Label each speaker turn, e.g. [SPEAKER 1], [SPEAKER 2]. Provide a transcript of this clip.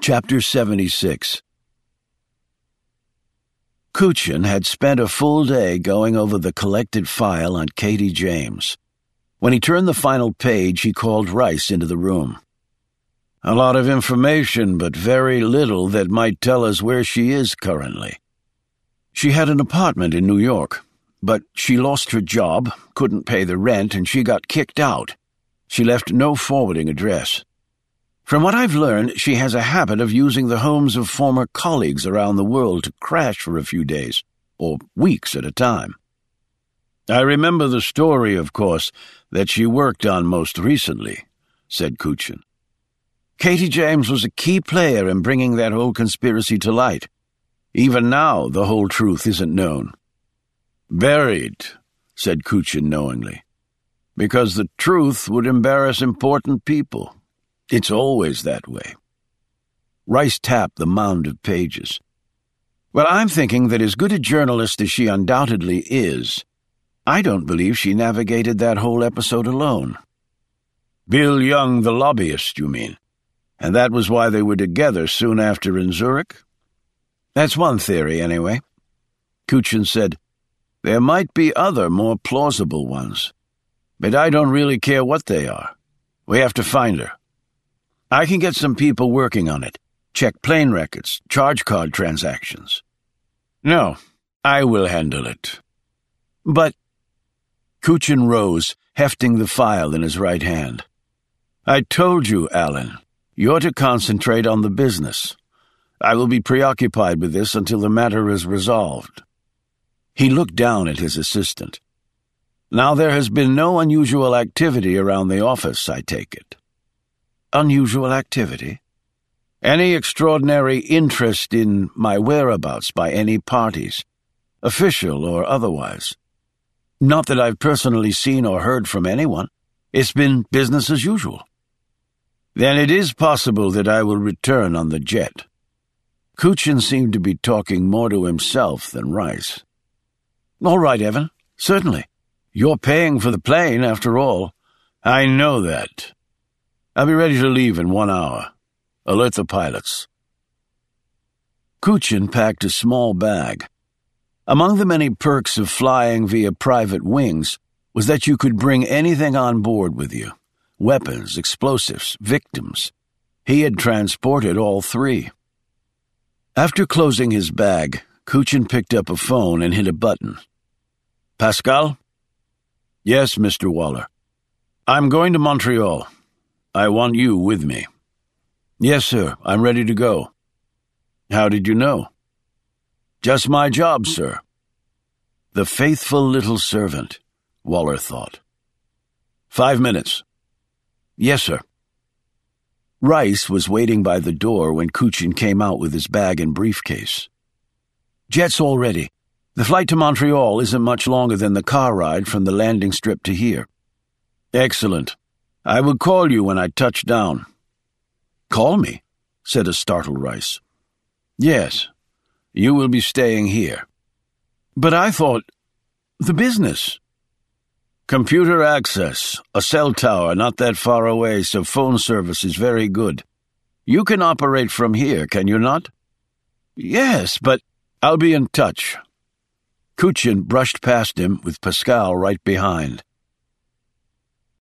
[SPEAKER 1] Chapter 76. Kuchin had spent a full day going over the collected file on Katie James. When he turned the final page, he called Rice into the room. "A lot of information, but very little that might tell us where she is currently. She had an apartment in New York, but she lost her job, couldn't pay the rent, and she got kicked out. She left no forwarding address. From what I've learned, she has a habit of using the homes of former colleagues around the world to crash for a few days, or weeks at a time. I remember the story, of course, that she worked on most recently," said Kuchin. "Katie James was a key player in bringing that whole conspiracy to light. Even now, the whole truth isn't known." "Buried," said Kuchin knowingly, "because the truth would embarrass important people. It's always that way." Rice tapped the mound of pages. "Well, I'm thinking that as good a journalist as she undoubtedly is, I don't believe she navigated that whole episode alone." "Bill Young, the lobbyist, you mean? And that was why they were together soon after in Zurich?" "That's one theory, anyway." Kuchin said, "There might be other, more plausible ones. But I don't really care what they are. We have to find her. I can get some people working on it. Check plane records, charge card transactions." "No, I will handle it." "But—" Kuchin rose, hefting the file in his right hand. "I told you, Alan, you're to concentrate on the business. I will be preoccupied with this until the matter is resolved." He looked down at his assistant. "Now there has been no unusual activity around the office, I take it." "Unusual activity?" "Any extraordinary interest in my whereabouts by any parties, official or otherwise?" "Not that I've personally seen or heard from anyone. It's been business as usual." "Then it is possible that I will return on the jet." Kuchin seemed to be talking more to himself than Rice. "All right, Evan. Certainly. You're paying for the plane, after all." "I know that. I'll be ready to leave in 1 hour. Alert the pilots." Kuchin packed a small bag. Among the many perks of flying via private wings was that you could bring anything on board with you: weapons, explosives, victims. He had transported all three. After closing his bag, Kuchin picked up a phone and hit a button. "Pascal?" "Yes, Mr. Waller." "I'm going to Montreal. I want you with me." "Yes, sir. I'm ready to go." "How did you know?" "Just my job, sir." The faithful little servant, Waller thought. 5 minutes. "Yes, sir." Rice was waiting by the door when Kuchin came out with his bag and briefcase. "Jet's all ready. The flight to Montreal isn't much longer than the car ride from the landing strip to here." "Excellent. I will call you when I touch down." "Call me?" said a startled Rice. "Yes. You will be staying here." "But I thought— the business." "Computer access, a cell tower not that far away, so phone service is very good. You can operate from here, can you not?" "Yes, but—" "I'll be in touch." Kuchin brushed past him with Pascal right behind.